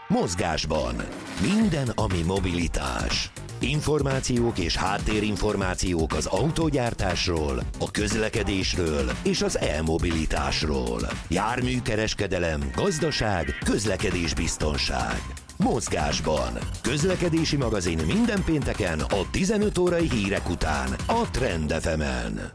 Mozgásban. Minden, ami mobilitás. Információk és háttérinformációk az autógyártásról, a közlekedésről és az e-mobilitásról. Járműkereskedelem, gazdaság, közlekedésbiztonság. Mozgásban. Közlekedési magazin minden pénteken a 15 órai hírek után a Trend FM-en.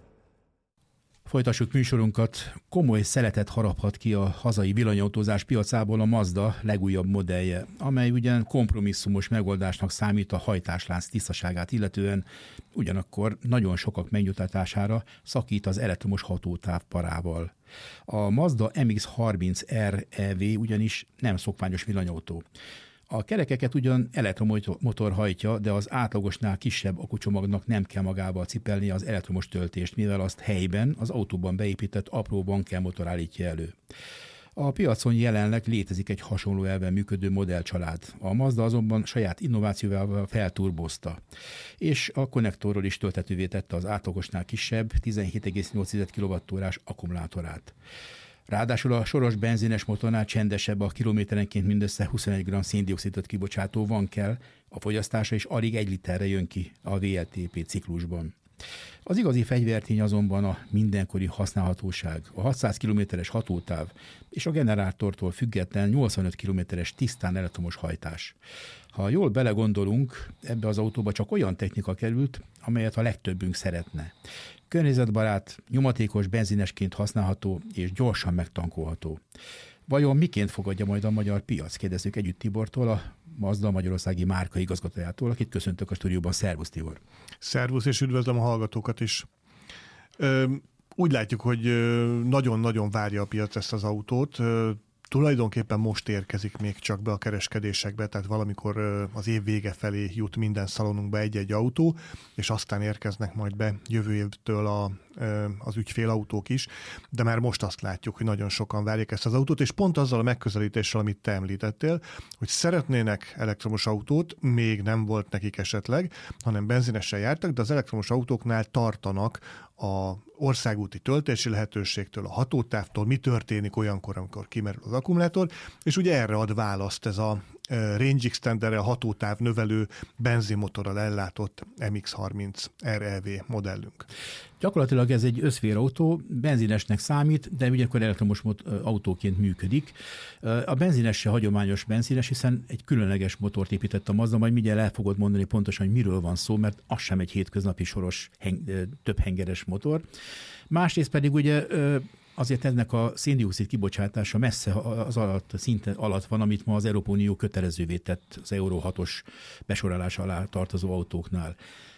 Folytassuk műsorunkat. Komoly szeletet haraphat ki a hazai villanyautózás piacából a Mazda legújabb modellje, amely ugyan kompromisszumos megoldásnak számít a hajtáslánc tisztaságát illetően, ugyanakkor nagyon sokak megnyugtatására szakít az elektromos hatótáv parával. A Mazda MX-30R EV ugyanis nem szokványos villanyautó. A kerekeket ugyan elektromotor hajtja, de az átlagosnál kisebb akkucsomagnak nem kell magába cipelni az elektromos töltést, mivel azt helyben, az autóban beépített apró bankelmotor állítja elő. A piacon jelenleg létezik egy hasonló elven működő modellcsalád. A Mazda azonban saját innovációval felturbozta, és a konnektorról is tölthetővé tette az átlagosnál kisebb 17,8 kWh-s akkumulátorát. Ráadásul a soros benzines motornál csendesebb, a kilométerenként mindössze 21 g széndioxidot kibocsátó van kell, a fogyasztása is alig 1 literre jön ki a VLTP ciklusban. Az igazi fegyvertény azonban a mindenkori használhatóság, a 600 km-es hatótáv és a generátortól független 85 km-es tisztán elektromos hajtás. Ha jól belegondolunk, ebbe az autóba csak olyan technika került, amelyet a legtöbbünk szeretne. Környezetbarát, nyomatékos benzinesként használható és gyorsan megtankolható. Vajon miként fogadja majd a magyar piac? Kérdezzük együtt Tibortól, a Mazda magyarországi márka igazgatójától, akit köszöntök a stúdióban. Szervusz, Tibor! Szervusz, és üdvözlöm a hallgatókat is. Úgy látjuk, hogy nagyon-nagyon várja a piac ezt az autót. Tulajdonképpen most érkezik még csak be a kereskedésekbe, tehát valamikor az év vége felé jut minden szalonunkba egy-egy autó, és aztán érkeznek majd be jövő évtől az ügyfélautók is, de már most azt látjuk, hogy nagyon sokan várják ezt az autót, és pont azzal a megközelítéssel, amit te említettél, hogy szeretnének elektromos autót, még nem volt nekik esetleg, hanem benzinessel jártak, de az elektromos autóknál tartanak a országúti töltési lehetőségtől, a hatótávtól, mi történik olyankor, amikor kimerül az akkumulátor, és ugye erre ad választ ez a range extenderrel, hatótáv növelő benzinmotorral ellátott MX-30 REV modellünk. Gyakorlatilag ez egy összférautó, benzinesnek számít, de ugyanakkor elektromos autóként működik. A benzines se hagyományos benzines, hiszen egy különleges motort épített a Mazda, majd mindjárt el fogod mondani pontosan, hogy miről van szó, mert az sem egy hétköznapi soros többhengeres motor. Másrészt pedig ugye azért ennek a széndioxid kibocsátása messze az szinte alatt van, amit ma az Európai Unió kötelezővé tett az Euro 6-os besorolás alá tartozó autóknál.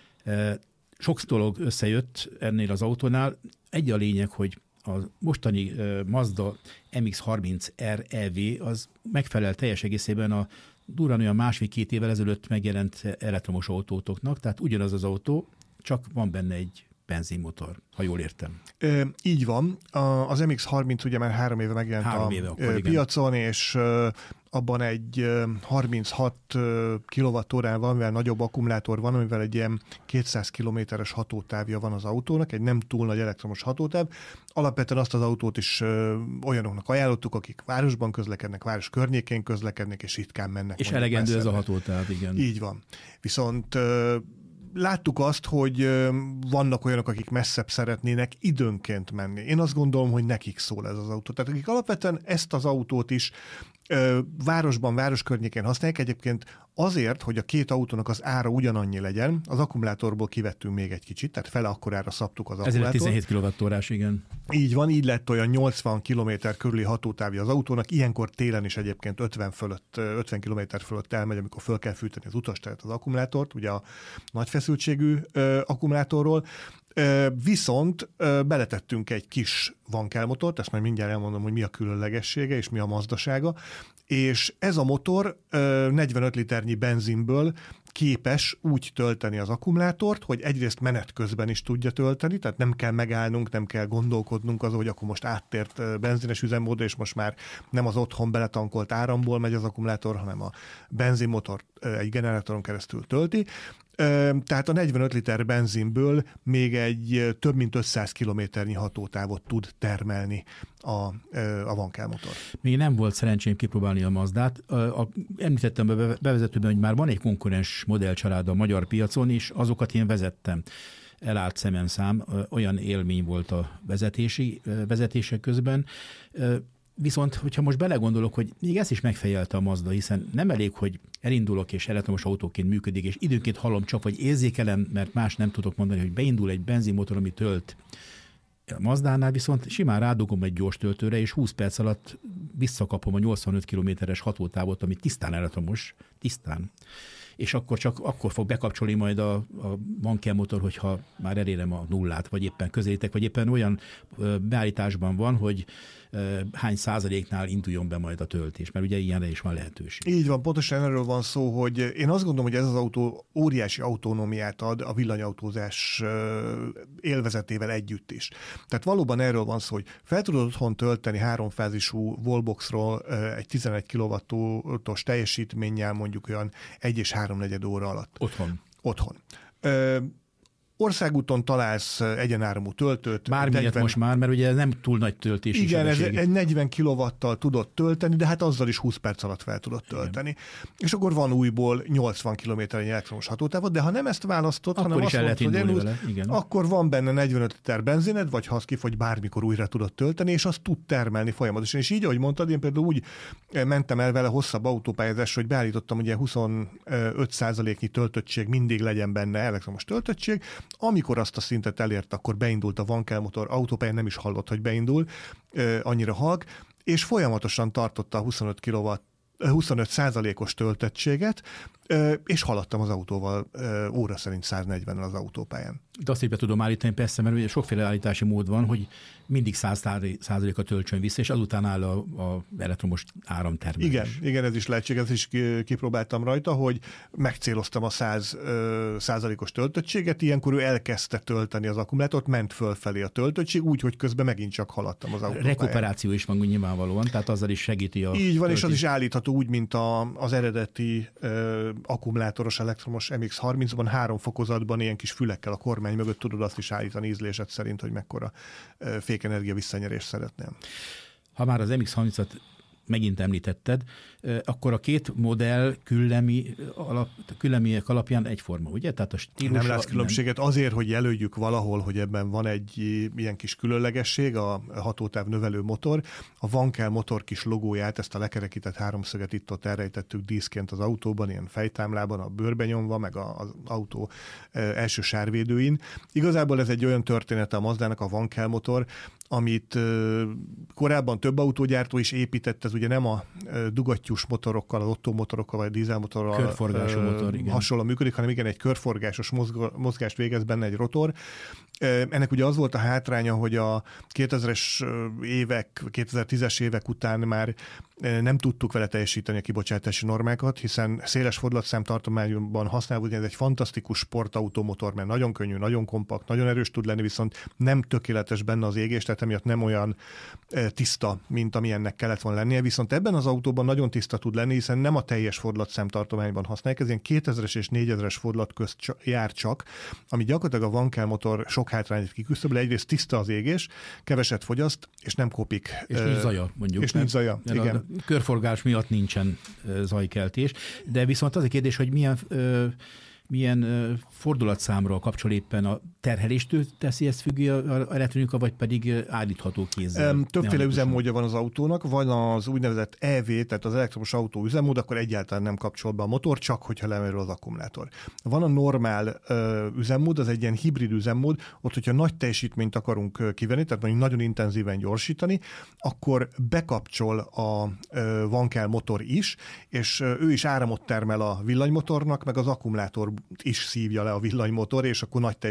Sok dolog összejött ennél az autónál. Egy a lényeg, hogy a mostani Mazda MX-30R EV az megfelel teljes egészében a durván olyan 1,5-2 évvel ezelőtt megjelent elektromos autótoknak, tehát ugyanaz az autó, csak van benne egy benzinmotor, ha jól értem. Így van. Az MX-30 ugye már 3 éve megjelent a piacon, és abban egy 36 kWh van, mivel nagyobb akkumulátor van, amivel egy ilyen 200 km-es hatótávja van az autónak, egy nem túl nagy elektromos hatótáv. Alapvetően azt az autót is olyanoknak ajánlottuk, akik városban közlekednek, város környékén közlekednek, és ritkán mennek. És elegendő messzebbre. Ez a hatótáv, igen. Így van. Viszont láttuk azt, hogy vannak olyanok, akik messzebb szeretnének időnként menni. Én azt gondolom, hogy nekik szól ez az autó. Tehát akik alapvetően ezt az autót is városban, város környékén használják, egyébként azért, hogy a két autónak az ára ugyanannyi legyen, az akkumulátorból kivettünk még egy kicsit, tehát fele akkorára szabtuk az akkumulátort. Ezért 17 kWh, igen. Így van, így lett olyan 80 km körüli hatótávja az autónak, ilyenkor télen is egyébként 50 km fölött elmegy, amikor föl kell fűteni az utasteret, az akkumulátort, ugye a nagy feszültségű akkumulátorról. Viszont beletettünk egy kis vankelmotort, ezt majd mindjárt elmondom, hogy mi a különlegessége és mi a mazdasága, és ez a motor 45 liternyi benzinből képes úgy tölteni az akkumulátort, hogy egyrészt menet közben is tudja tölteni, tehát nem kell megállnunk, nem kell gondolkodnunk azon, hogy akkor most áttért benzines üzemmódra, és most már nem az otthon beletankolt áramból megy az akkumulátor, hanem a benzinmotor egy generátoron keresztül tölti. Tehát a 45 liter benzinből még egy több mint 500 kilométernyi hatótávot tud termelni a Wankel motor. Még nem volt szerencsém kipróbálni a Mazdát. Említettem a bevezetőben, hogy már van egy konkurens modellcsalád a magyar piacon, és azokat én vezettem. Elállt szemem szám, olyan élmény volt a vezetések közben. Viszont, hogyha most belegondolok, hogy még ezt is megfejelte a Mazda, hiszen nem elég, hogy elindulok és elektromos autóként működik, és időnként hallom csak, vagy érzékelem, mert más nem tudok mondani, hogy beindul egy benzinmotor, ami tölt. A Mazdánál viszont simán rádugom egy gyors töltőre, és 20 perc alatt visszakapom a 85 kilométeres hatótávot, ami tisztán elektromos, tisztán. És akkor fog bekapcsolni majd a Wankel motor, hogyha már elérem a nullát, vagy éppen közétek, vagy éppen olyan beállításban van, hogy hány százaléknál induljon be majd a töltés, mert ugye ilyenre is van lehetőség. Így van, pontosan erről van szó, hogy én azt gondolom, hogy ez az autó óriási autonómiát ad a villanyautózás élvezetével együtt is. Tehát valóban erről van szó, hogy fel tudod otthon tölteni 3-fázisú wallboxról egy 11 kW-os teljesítménnyel mondjuk olyan 1 és 3/4 óra alatt. Otthon. Országúton találsz egyenáramú töltőt. Bármilyet most már, mert ugye nem túl nagy töltés. Igen, ez egy 40 kW-tal tudod tölteni, de hát azzal is 20 perc alatt fel tudod tölteni. Igen. És akkor van újból 80 km-nyi elektromos hatótávod, de ha nem ezt választod, hanem azt mondod, hogy akkor van benne 45 liter benzined, vagy ha az kifogy, bármikor újra tudod tölteni, és azt tud termelni folyamatosan. És így, ahogy mondtad, én például úgy mentem el vele hosszabb autópályázásra, hogy beállítottam ugye 25%-nyi töltöttség mindig legyen benne elektromos töltöttség. Amikor azt a szintet elért, akkor beindult a Wankel motor, autópályán nem is hallott, hogy beindul, annyira halk, és folyamatosan tartotta a 25%-os töltöttséget, és haladtam az autóval óra szerint 140-nel az autópályán. De azt így be tudom állítani persze, mert ugye sokféle állítási mód van, hogy mindig 100%-a töltsön vissza, és azután áll a elektromos áramtermelés. Igen, ez is lehetséges, ezt is kipróbáltam rajta, hogy megcéloztam a 100%-os töltöttséget, ilyenkor ő elkezdte tölteni az akkumulátort, ment fölfelé a töltöttség, úgy, hogy közben megint csak haladtam az autópályán. Rekuperáció is van nyilvánvalóan, tehát azzal is segíti a így van, és az is állítható úgy, mint az eredeti akkumulátoros elektromos MX-30-ban 3 fokozatban ilyen kis fülekkel a kormány mögött tudod azt is állítani ízlésed szerint, hogy mekkora fékenergia visszanyerést szeretnél. Ha már az MX-30-at megint említetted, akkor a két modell küllemiek alapján egyforma, ugye? Tehát a stílusa... Nem lesz különbséget azért, hogy jelöljük valahol, hogy ebben van egy ilyen kis különlegesség, a hatótáv növelő motor. A Wankel motor kis logóját, ezt a lekerekített háromszöget itt-ott elrejtettük díszként az autóban, ilyen fejtámlában, a bőrbe nyomva, meg az autó első sárvédőin. Igazából ez egy olyan története a Mazdának, a Wankel motor, amit korábban több autógyártó is épített, ez ugye nem a dugattyús motorokkal, az Otto motorokkal, vagy a dízelmotorral körforgású motor, hasonló működik, hanem igen, egy körforgásos mozgást végez benne egy rotor. Ennek ugye az volt a hátránya, hogy a 2000-es évek, 2010-es évek után már nem tudtuk vele teljesíteni a kibocsátási normákat, hiszen széles fordulatszámtartományban használva, ez egy fantasztikus sportautomotor, mert nagyon könnyű, nagyon kompakt, nagyon erős tud lenni, viszont nem tökéletes benne az égés, tehát emiatt nem olyan tiszta, mint amilyennek kellett volna lennie, viszont ebben az autóban nagyon tiszta tud lenni, hiszen nem a teljes fordulatszámtartományban használják, ez ilyen 2000-es és 4000-es fordulat közt jár csak, ami gyakorlatilag a Wankel motor sok hátrányát kiküszöböl, egyrészt tiszta az égés, keveset fogyaszt, és nem kopik. És nincs zaja, mondjuk. És nincs zaja, igen. A körforgás miatt nincsen zajkeltés, de viszont az a kérdés, hogy milyen fordulatszámra kapcsol éppen a terheléstől teszi ezt függő a elektronika, vagy pedig állítható kézzel? Többféle üzemmódja van az autónak, van az úgynevezett EV, tehát az elektromos autó üzemmód, akkor egyáltalán nem kapcsol be a motor, csak hogyha lemerül az akkumulátor. Van a normál üzemmód, az egy ilyen hibrid üzemmód, ott, hogyha nagy teljesítményt akarunk kivenni, tehát mondjuk nagyon intenzíven gyorsítani, akkor bekapcsol a Wankel motor is, és ő is áramot termel a villanymotornak, meg az akkumulátor is szívja le a villanymotor, és akkor nagy teljesítmény,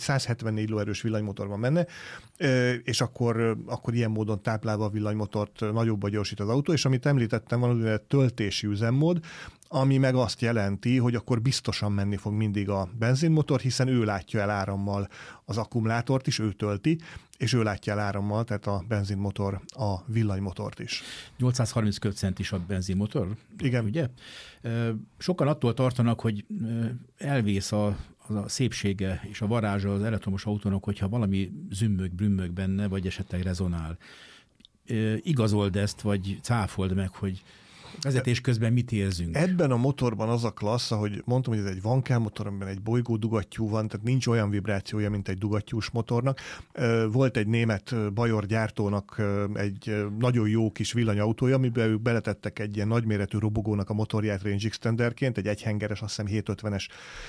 174 lóerős villanymotor van benne, és akkor ilyen módon táplálva a villanymotort nagyobbba gyorsít az autó, és amit említettem, van ugye töltési üzemmód, ami meg azt jelenti, hogy akkor biztosan menni fog mindig a benzinmotor, hiszen ő látja el árammal az akkumulátort is, ő tölti, és ő látja el árammal, tehát a benzinmotor a villanymotort is. 830 köbcent is a benzinmotor? Igen. Ugye? Sokan attól tartanak, hogy elvész a szépsége és a varázsa az elektromos autónak, hogyha valami brümmög benne, vagy esetleg rezonál. Igazold ezt, vagy cáfold meg, hogy vezetés közben mit érzünk? Ebben a motorban az a klassz, ahogy mondtam, hogy ez egy Wankel motor, amiben egy bolygó dugattyú van, tehát nincs olyan vibrációja, mint egy dugattyús motornak. Volt egy német Bajor gyártónak egy nagyon jó kis villanyautója, amiben ők beletettek egy ilyen nagyméretű robogónak a motorját range extenderként, egy egyhengeres, azt hiszem 750-es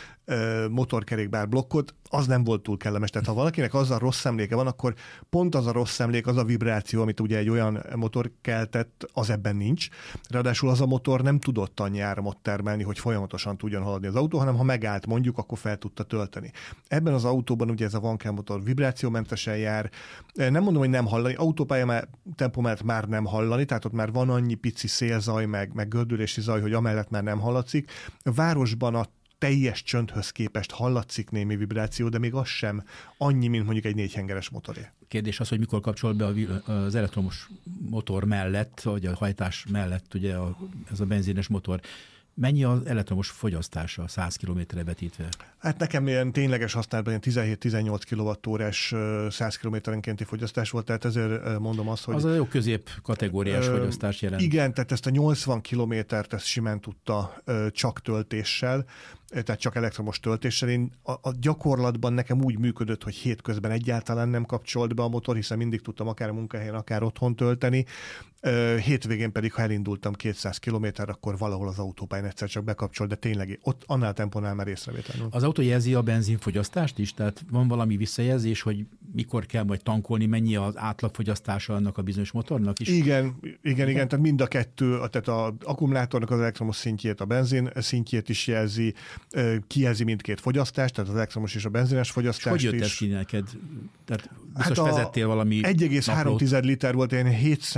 motorkerékbár blokkot, az nem volt túl kellemes. Tehát ha valakinek azzal rossz emléke van, akkor pont az a rossz emlék, az a vibráció, amit ugye egy olyan motor keltett, az ebben nincs. Ráadásul az a motor nem tudott annyi áramot termelni, hogy folyamatosan tudjon haladni az autó, hanem ha megállt mondjuk, akkor fel tudta tölteni. Ebben az autóban ugye ez a Wankel motor vibrációmentesen jár. Nem mondom, hogy nem hallani, autópálya tempó mellett már nem hallani, tehát ott már van annyi pici szélzaj, meg gördülési zaj, hogy amellett már nem hallatszik. A városban a teljes csöndhöz képest hallatszik némi vibráció, de még az sem annyi, mint mondjuk egy 4 hengeres motoré. Kérdés az, hogy mikor kapcsol be az elektromos motor mellett, vagy a hajtás mellett ugye ez a benzines motor. Mennyi az elektromos fogyasztása 100 kilométerre vetítve? Hát nekem ilyen tényleges használatban ilyen 17-18 kWh-s 100 kilométerenkénti fogyasztás volt, tehát ezért mondom azt, hogy... Az a jó közép kategóriás fogyasztás jelent. Igen, tehát ezt a 80 kilométert ezt simán tudta csak töltéssel, tehát csak elektromos töltéssel. A gyakorlatban nekem úgy működött, hogy hétközben egyáltalán nem kapcsolt be a motor, hiszen mindig tudtam akár a munkahelyen, akár otthon tölteni. Hétvégén pedig, ha elindultam 200 kilométer, akkor valahol az autópályán egyszer csak bekapcsolt, de tényleg ott annál tempónál már észrevétlenül. Az autó jelzi a benzinfogyasztást is? Tehát van valami visszajelzés, hogy mikor kell majd tankolni, mennyi az átlagfogyasztása annak a bizonyos motornak is? Igen, tehát mind a kettő, tehát az akkumulátornak az elektromos szintjét, a benzin szintjét is jelzi, kijelzi mindkét fogyasztást, tehát az elektromos és a benzines fogyasztást is. Hogy jött ez ki neked? Tehát biztos vezettél valami 1,3 liter volt, én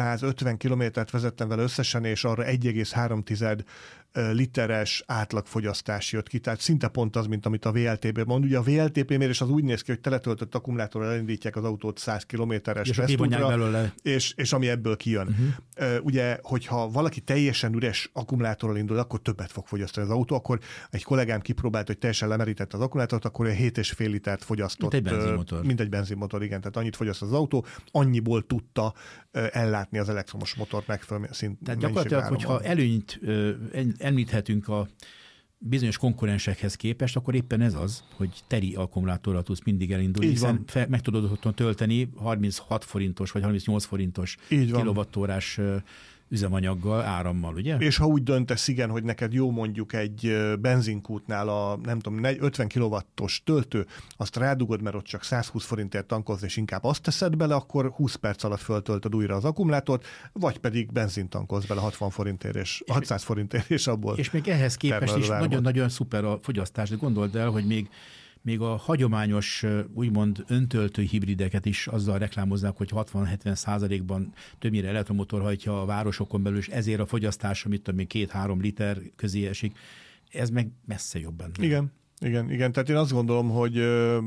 750 kilométert vezettem vele összesen, és arra 1,3 literes átlagfogyasztás jött ki, tehát szinte pont az, mint amit a VLTP mond. Ugye a VLTP mérés az úgy néz ki, hogy teletöltött akkumulátorral elindítják az autót 100 kilométeres tesztútra, és ami ebből kijön. Ugye, hogyha valaki teljesen üres akkumulátorral indul, akkor többet fog fogyasztani az autó, akkor egy kollégám kipróbált, hogy teljesen lemerített az akkumulátort, akkor 7,5 litert fogyasztott. Mint egy benzinmotor. Mint egy benzinmotor, igen, tehát annyit fogyaszt az autó, annyiból tudta ellátni az elektromos motort megfelelő szint. Tehát gyakorlatilag, hogyha előnyt említhetünk a bizonyos konkurensekhez képest, akkor éppen ez az, hogy teri akkumulátorral tudsz mindig elindulni, hiszen meg tudod otthon tölteni 36 forintos vagy 38 forintos kilowattórás üzemanyaggal, árammal, ugye? És ha úgy döntesz, igen, hogy neked jó mondjuk egy benzinkútnál a, nem tudom, 50 kW-os töltő, azt rádugod, mert ott csak 120 forintért tankolsz, és inkább azt teszed bele, akkor 20 perc alatt föltöltöd újra az akkumulátort, vagy pedig benzint tankolsz bele 60 forintért és 600 forintért, és abból. És még ehhez képest is nagyon-nagyon szuper a fogyasztás, de gondold el, hogy még a hagyományos, úgymond öntöltő hibrideket is azzal reklámozzák, hogy 60-70%-ban többnyire elektromotor hajtja a városokon belül, és ezért a fogyasztás, amit még 2-3 liter közé esik, ez meg messze jobban. Igen. Tehát én azt gondolom, hogy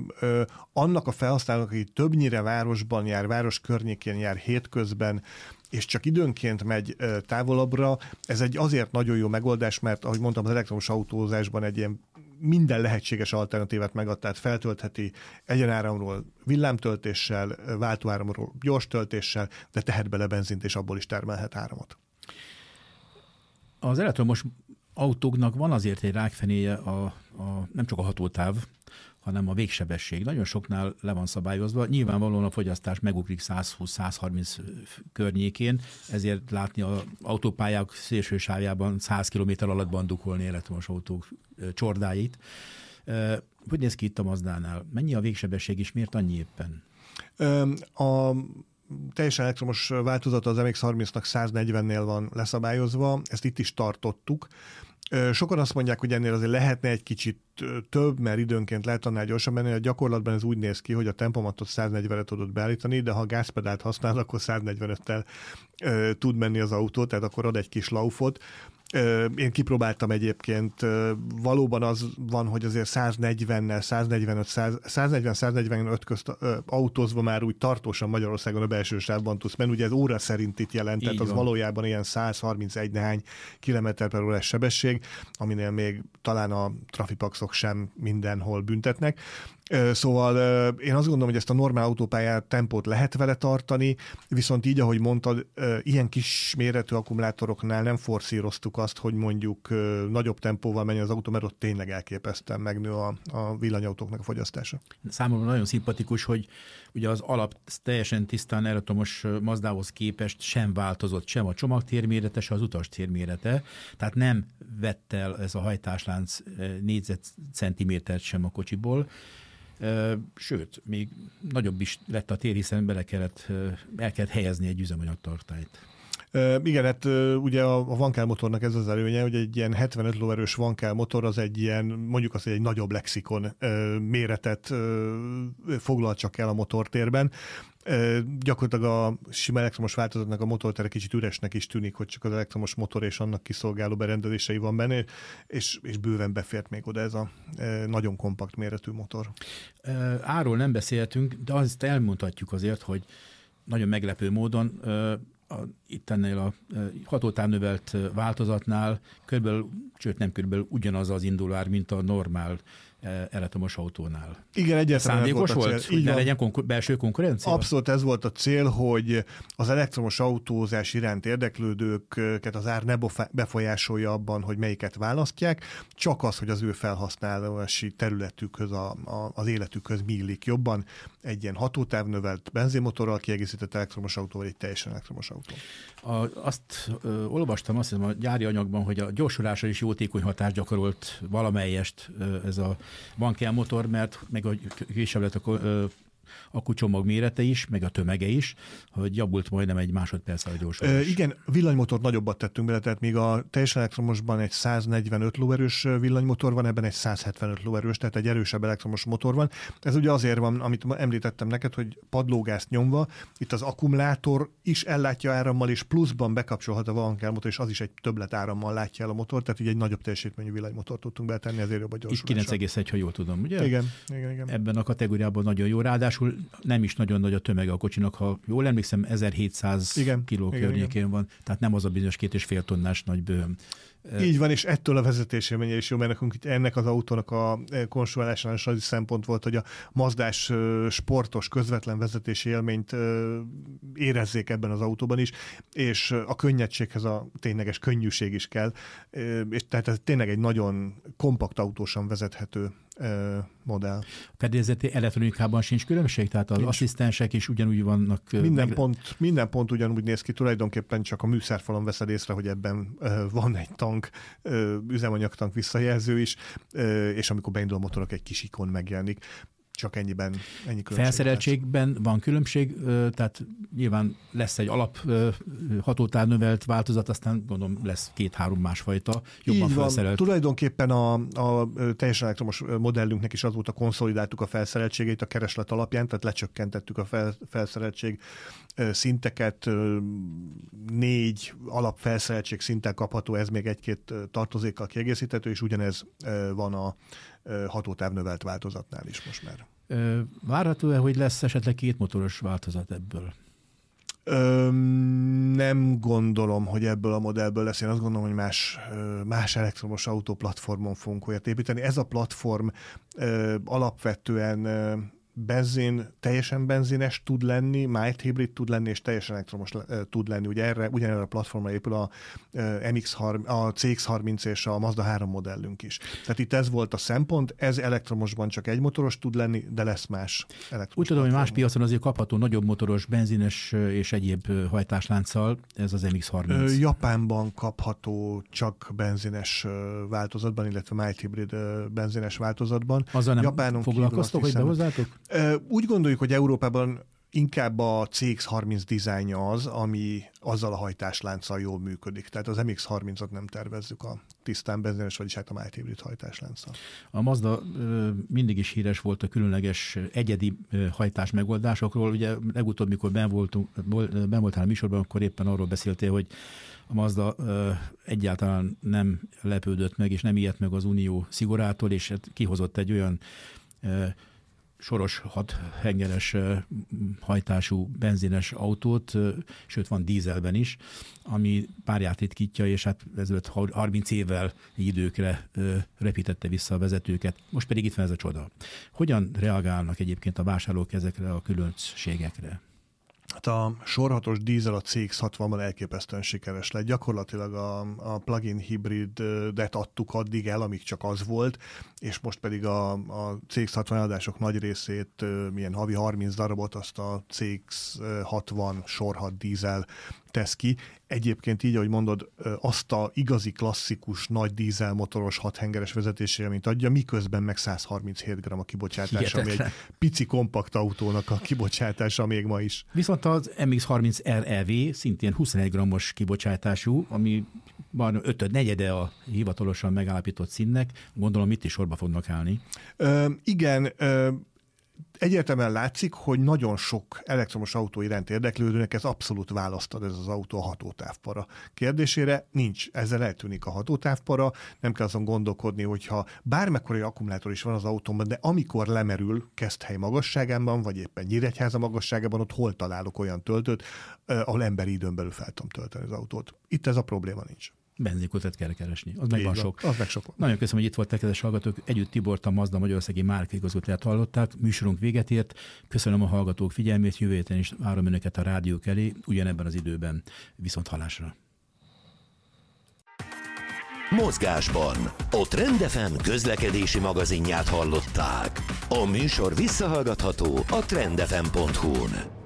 annak a felhasználónak, aki többnyire városban jár, város környékén jár hétközben, és csak időnként megy távolabbra, ez egy azért nagyon jó megoldás, mert ahogy mondtam, az elektromos autózásban egy ilyen minden lehetséges alternatívát megad, tehát feltöltheti egyenáramról villámtöltéssel, váltóáramról gyors töltéssel, de tehet bele benzint, és abból is termelhet áramot. Az elektromos autóknak van azért egy rákfenéje nem csak a hatótáv, hanem a végsebesség. Nagyon soknál le van szabályozva. Nyilvánvalóan a fogyasztás megugrik 120-130 környékén, ezért látni az autópályák szélső sávjában 100 km alatt bandukolni elektromos autók csordáit. Hogy néz ki itt a Mazdánál? Mennyi a végsebesség és miért annyi éppen? A teljesen elektromos változata az MX-30-nak 140-nél van leszabályozva, ezt itt is tartottuk. Sokan azt mondják, hogy ennél azért lehetne egy kicsit több, mert időnként lehet annál gyorsabb menni. A gyakorlatban ez úgy néz ki, hogy a tempomatot 140-re tudod beállítani, de ha a gázpedált használ, akkor 145-tel tud menni az autó, tehát akkor ad egy kis laufot. Én kipróbáltam egyébként, valóban az van, hogy azért 140-145 közt autózva már úgy tartósan Magyarországon a belső sávban tudsz menni, ugye ez óra szerint itt jelent, tehát az valójában ilyen 131 nehány km/h sebesség, aminél még talán a trafipaxok sem mindenhol büntetnek. Szóval én azt gondolom, hogy ezt a normál autópályát tempót lehet vele tartani, viszont így, ahogy mondtad, ilyen kis méretű akkumulátoroknál nem forszíroztuk azt, hogy mondjuk nagyobb tempóval menjen az autó, mert ott tényleg elképesztően megnő a villanyautóknak a fogyasztása. Számomra nagyon szimpatikus, hogy ugye az alap teljesen tisztán elektromos Mazdához képest sem változott, sem a csomagtérmérete, sem az utastérmérete, tehát nem vett el ez a hajtáslánc négyzetcentimétert sem a kocsiból. Sőt, még nagyobb is lett a tér, hiszen el kellett helyezni egy üzemanyagtartályt. Igen, hát ugye a Wankel motornak ez az előnye, hogy egy ilyen 75 lóerős Wankel motor az egy ilyen, mondjuk azt, hogy egy nagyobb lexikon méretet foglal csak el a motortérben. Gyakorlatilag a sima elektromos változatnak a motortere kicsit üresnek is tűnik, hogy csak az elektromos motor és annak kiszolgáló berendezései van benne, és bőven befért még oda ez a nagyon kompakt méretű motor. Árról nem beszéltünk, de azt elmondhatjuk azért, hogy nagyon meglepő módon itt ennél a hatótávnövelt változatnál körülbelül ugyanaz az indulóár, mint a normál elektromos autónál. Igen, egyáltalán szándékos volt, hogy ne legyen belső konkurencia? Abszolút ez volt a cél, hogy az elektromos autózás iránt érdeklődőket az ár ne befolyásolja abban, hogy melyiket választják, csak az, hogy az ő felhasználási területükhöz, az életükhöz mi illik jobban. Egy ilyen hatótávnövelt benzinmotorral kiegészített elektromos autó, vagy egy teljesen elektromos autó. Azt olvastam, azt hiszem a gyári anyagban, hogy a gyorsulásra is jótékony hatást gyakorolt valamelyest ez a Wankel motor, mert meg a később lett a akkucsomag mérete is, meg a tömege is, hogy javult majdnem egy másodperccel a gyorsulás. Igen, villanymotor nagyobbat tettünk bele, tehát még a teljesen elektromosban egy 145 lóerős villanymotor van, ebben egy 175 lóerős, tehát egy erősebb elektromos motor van. Ez ugye azért van, amit említettem neked, hogy padlógázt nyomva, itt az akkumulátor is ellátja árammal, és pluszban bekapcsolhat a Wankel motor, és az is egy többlet árammal látja el a motor, tehát így egy nagyobb teljesítményű villanymotort tudtunk beletenni, ezért jobb a gyorsulásra. Itt 9,1, ha jól tudom, ugye? Igen. Ebben a kategóriában nagyon jó, ráadásul nem is nagyon nagy a tömege a kocsinak, ha jól emlékszem, 1700 kiló környékén van, tehát nem az a bizonyos 2,5 tonnás nagy bőm. Így van, és ettől a vezetésélménye is jó, mert nekünk itt ennek az autónak a konstruálásánál is az szempont volt, hogy a Mazdás sportos, közvetlen vezetési élményt érezzék ebben az autóban is, és a könnyedséghez a tényleges könnyűség is kell, és tehát ez tényleg egy nagyon kompakt autósan vezethető modell. A fedélzeti elektronikában sincs különbség? Tehát az asszisztensek is ugyanúgy vannak? Minden pont ugyanúgy néz ki, tulajdonképpen csak a műszerfalon veszed észre, hogy ebben van egy tank, üzemanyagtank visszajelző is, és amikor beindul a motorok, egy kis ikon megjelenik. Csak ennyi különbség. Felszereltségben van különbség, tehát nyilván lesz egy alap hatótávnövelt változat, aztán gondolom lesz 2-3 másfajta, jobban felszerelt. Tulajdonképpen a teljesen elektromos modellünknek is azóta konszolidáltuk a felszereltségeit a kereslet alapján, tehát lecsökkentettük a felszereltség szinteket, 4 alapfelszereltség szinten kapható, ez még 1-2 tartozékkal kiegészíthető, és ugyanez van a hatótávnövelt változatnál is most már. Várható-e, hogy lesz esetleg 2 motoros változat ebből? Nem gondolom, hogy ebből a modellből lesz. Én azt gondolom, hogy más elektromos autóplatformon fogunk olyat építeni. Ez a platform alapvetően teljesen benzines tud lenni, mild hibrid tud lenni, és teljesen elektromos tud lenni. Ugye ugyanerre a platformra épül a CX-30 és a Mazda 3 modellünk is. Tehát itt ez volt a szempont, ez elektromosban csak egy motoros tud lenni, de lesz más elektromos. Úgy tudom, hogy más piacon azért kapható nagyobb motoros, benzines és egyéb hajtáslánccal, ez az MX-30. Japánban kapható csak benzines változatban, illetve mild hibrid benzines változatban. Azzal nem foglalkoztok, hogy behozzátok? Úgy gondoljuk, hogy Európában inkább a CX-30 dizájnja az, ami azzal a hajtáslánccal jól működik. Tehát az MX-30-ot nem tervezzük a tisztán benzines, vagyis hát a mild hibrid hajtáslánccal. A Mazda mindig is híres volt a különleges egyedi hajtás megoldásokról. Ugye legutóbb, mikor ben voltál a műsorban, akkor éppen arról beszéltél, hogy a Mazda egyáltalán nem lepődött meg, és nem ijedt meg az Unió szigorától, és kihozott egy olyan soros 6 hengeres hajtású benzines autót, sőt van dízelben is, ami párját ritkítja, és hát ezelőtt 30 évvel időkre repítette vissza a vezetőket. Most pedig itt van ez a csoda. Hogyan reagálnak egyébként a vásárlók ezekre a különbségekre? Hát a sor 6-os dízel a CX-60-ban elképesztően sikeres lett. Gyakorlatilag a plug-in hibridet adtuk addig el, amíg csak az volt, és most pedig a CX-60 eladások nagy részét, milyen havi 30 darabot, azt a CX-60 sor 6 dízel tesz ki. Egyébként így, ahogy mondod, azt a igazi klasszikus nagy dízelmotoros 6 hengeres vezetésére, mint adja, miközben meg 137 g a kibocsátása, ami egy pici kompakt autónak a kibocsátása még ma is. Viszont az MX-30 REV szintén 21 g-os kibocsátású, ami már 5/4 a hivatalosan megállapított színnek. Gondolom itt is sorba fognak állni. Igen, egyértelműen látszik, hogy nagyon sok elektromos autó iránt érdeklődőnek ez abszolút választad, ez az autó a hatótávpara kérdésére. Nincs, ezzel eltűnik a hatótávpara, nem kell azon gondolkodni, hogyha bármekkorai akkumulátor is van az autómban, de amikor lemerül Keszthely magasságában, vagy éppen Nyíregyháza magasságában, ott hol találok olyan töltőt, ahol emberi időn belül fel tudom tölteni az autót. Itt ez a probléma nincs. Benzinkutat kell keresni. Az meg van sok. Az meg sok. Nagyon köszönöm, hogy itt voltak, kedves hallgatók. Együtt Tibort, a Mazda magyarországi márkaigazgatóját hallották. Műsorunk véget ért. Köszönöm a hallgatók figyelmét. Jövő héten is várom önöket a rádiók elé, ugyanebben az időben. Viszont hallásra. Mozgásban a Trend FM közlekedési magazinját hallották. A műsor visszahallgatható a trendfm.hu-n.